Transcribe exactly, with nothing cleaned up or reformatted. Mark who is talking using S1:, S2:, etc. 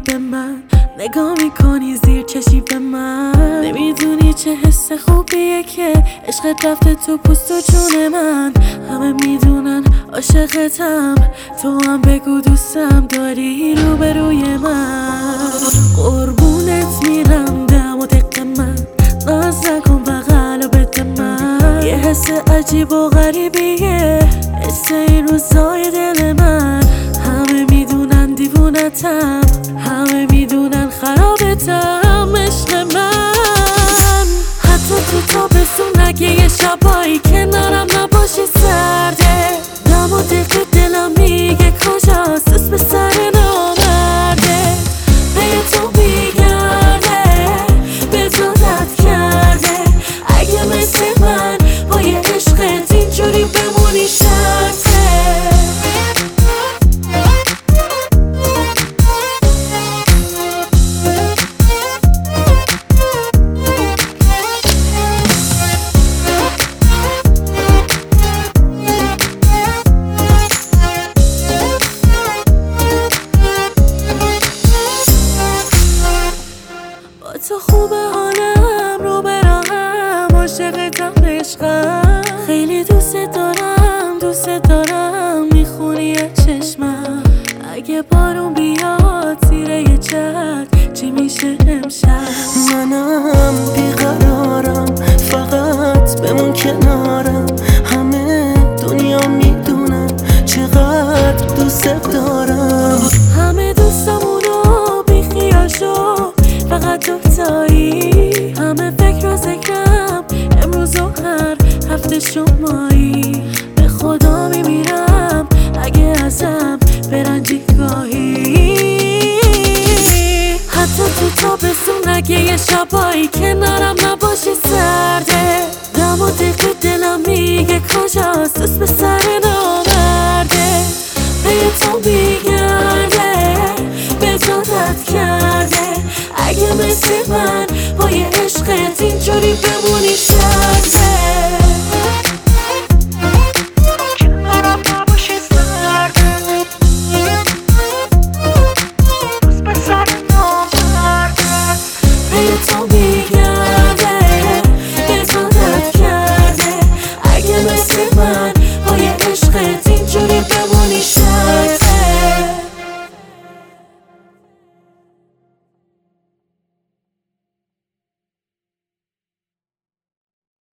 S1: به من نگاه میکنی زیر چشی به من، نمیدونی چه حس خوبیه که عشقت رفته تو پوست و جون من. همه میدونن عاشقتم، تو هم بگو دوستم داری روبروی من. قربونت میرم دم و دق من، ناز نکن بغل و بده من. یه حس عجیب و غریبیه حس این روزای دل من. همه میدونن دیوونتم، همه میدونن خرابتم عشق من. حتی تو تابستون اگه یه شبایی کنارم نباشی سرده، دم و دق دلم میگه کجاست دوست به سر نامرده. پی تو میگرده به تو رد کرده، اگه مثل من با یه عشقت اینجوری بمونی شرطه. تو خوب حالم رو براهم، عاشقتم عشقم، خیلی دوست دارم دوست دارم میخونی چشمم. اگه بارون بیاد زیر یه چتر چی میشه امشب؟
S2: منم بیقرارم فقط بمون کنارم، همه دنیا میدونن چقدر دوست دارم.
S1: همه دوستامونو بیخیال شو فقط دوتایی، همه فکر و ذکرم امروز و هر هفته شمایی. به خدا میمیرم اگه ازم برنجی گاهی. حتی تو تابستون اگه یه شبایی کنارم نباشی سرده، دم و دق دلم میگه کجاست دوست به سر نامرده. پی تو میگرده به تو رد کرده، اگه مثل من